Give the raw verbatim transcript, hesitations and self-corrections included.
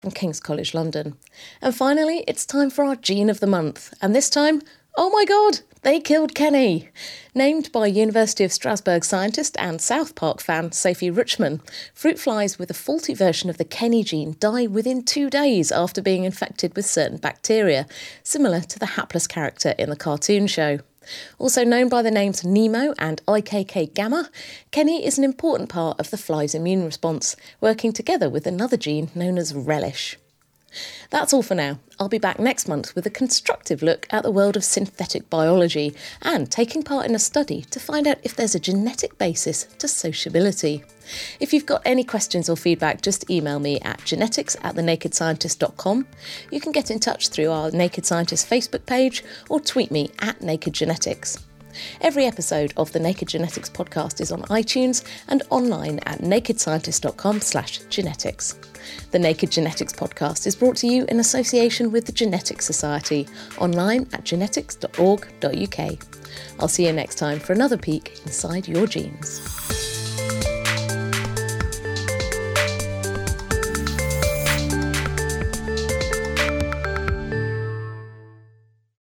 from King's College London. And finally, it's time for our Gene of the Month. And this time, oh my god, they killed Kenny! Named by University of Strasbourg scientist and South Park fan Sophie Ruchman, fruit flies with a faulty version of the Kenny gene die within two days after being infected with certain bacteria, similar to the hapless character in the cartoon show. Also known by the names Nemo and I K K gamma, Kenny is an important part of the fly's immune response, working together with another gene known as relish. That's all for now. I'll be back next month with a constructive look at the world of synthetic biology and taking part in a study to find out if there's a genetic basis to sociability. If you've got any questions or feedback, just email me at genetics at the naked scientist dot com. You can get in touch through our Naked Scientist Facebook page or tweet me at Naked Genetics. Every episode of the Naked Genetics podcast is on iTunes and online at naked scientist dot com slash genetics. The Naked Genetics podcast is brought to you in association with the Genetics Society, online at genetics dot org dot U K. I'll see you next time for another peek inside your genes.